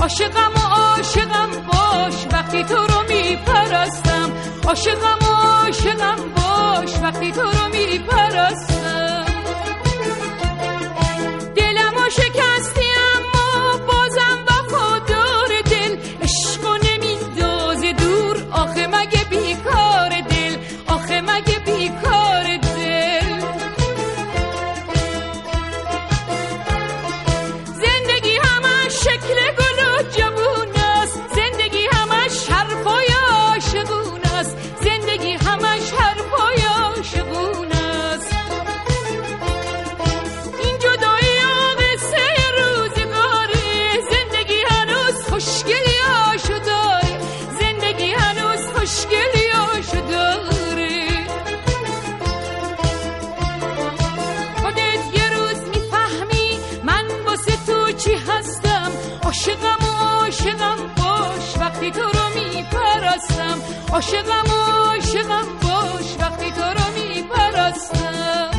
عاشقم و عاشقم باش وقتی تو رو میپرستم. عاشقم و عاشقم باش وقتی تو رو میپرستم. دلمو شکستی اما بازم وفادار دل، عشقو نمیندازه دور آخه مگه بیکار دل، آخه مگه بیکار دل. زندگی همش شکل گل و جوون است، زندگی همش حرفای عاشقون است، زندگی همش حرفای عاشقون است. این جدایی قصه روزگاره، زندگی هنوز خوشگلی آشو داره، زندگی هنوز خوشگلی آشو داره. خودت یه روز میفهمی من واسه تو چی هستم. عاشقم و عاشقم باش وقتی تو رو میپرستم. عاشقم و عاشقم باش وقتی تو رو میپرستم.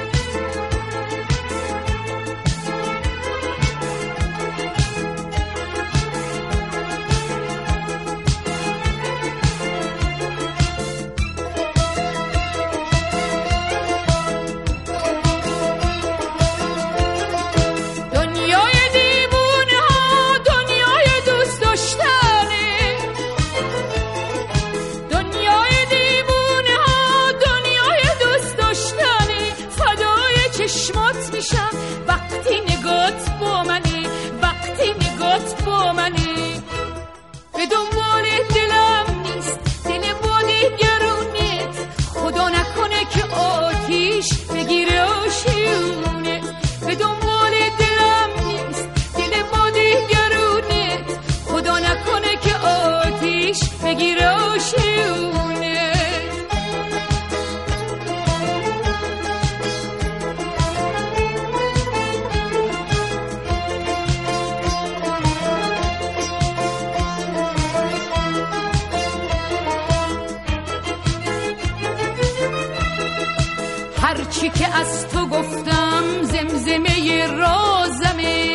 دنیای دیوونه ها دنیای دوست داشتنه، دنیای دیوونه ها دنیای دوست داشتنه. فدای چشمات میشم وقتی نگات با منی، وقتی نگات با منی. به دنبال دلم نیست دل با دیگرونت، خدا نکنه که آتیش بگیره آشیونت. به دنبال دلم نیست دل با دیگرونت، خدا نکنه که آتیش بگیره آشیونت. هرچی که از تو گفتم زمزمه رازمه،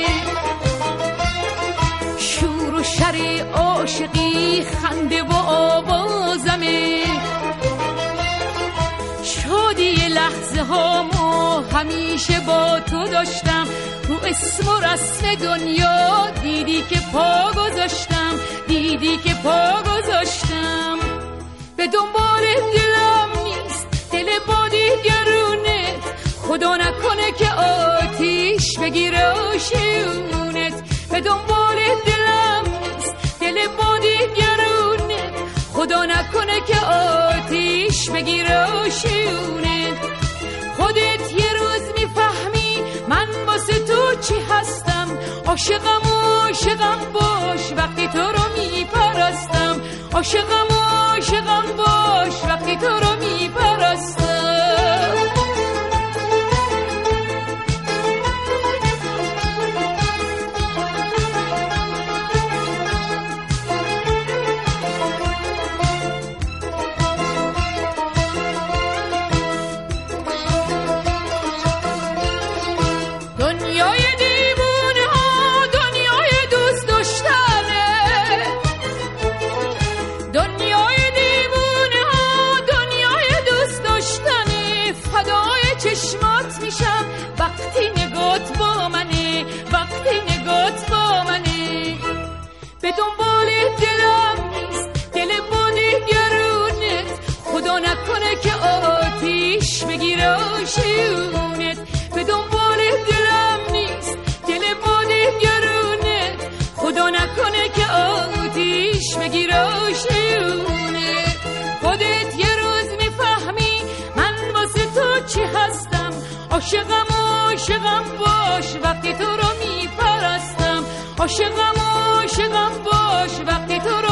شور و شر عاشقی خنده و آوازمه. شادی لحظه هامو همیشه با تو داشتم، رو اسم و رسم دنیا دیدی که پا گذاشتم، دیدی که پا گذاشتم. به دنبال دلم نیست دل با دیگرونت، خدا نکنه که آتیش بگیره آشیونت. به دنبال دلم نیست دل با دیگرونت، خدا نکنه که آتیش بگیره آشیونت. خودت یه روز میفهمی من واسه تو چی هستم. عاشقم و عاشقم باش وقتی تو رو میپرستم. عاشقم و عاشقم باش وقتی تو رو میپرستم. دنیای دیوونه ها دنیای دوست داشتنه، دنیای دیوونه ها دنیای دوست داشتنه. فدای چشمات میشم وقتی نگات با منه، وقتی نگات با منه. به دنبال دلم نیست دل با دیگرونت، خدا نکنه که آتیش بگیره آشیونت. به دنبال دلم نیست دل با دیگرونت، خدا نکنه که آتیش بگیره آشیونت. خودت یه روز میفهمی من واسه تو چی هستم. عاشقم و عاشقم باش وقتی تو رو میپرستم. عاشقم و عاشقم باش وقتی تو رو